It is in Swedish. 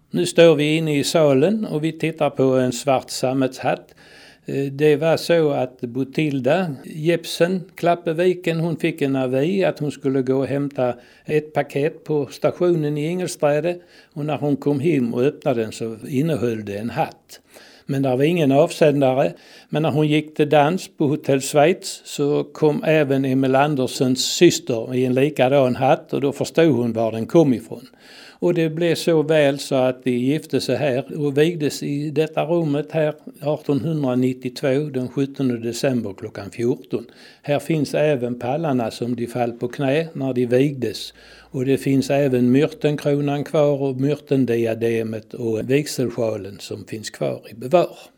Nu står vi inne i salen och vi tittar på en svart sammetshatt. Det var så att Botilda Jepsen Klappeviken, hon fick en avi att hon skulle gå och hämta ett paket på stationen i Ingelsträde. Och när hon kom hem och öppnade den så innehöll det en hatt. Men det var ingen avsändare. Men när hon gick till dans på Hotell Schweiz så kom även Emil Anderssons syster i en likadan hatt och då förstod hon var den kom ifrån. Och det blev så väl så att de gifte sig här och vigdes i detta rummet här 1892 den 17 december klockan 14. Här finns även pallarna som de fall på knä när de vigdes. Och det finns även myrtenkronan kvar och myrtendiademet och vigselsjalen som finns kvar i bevar.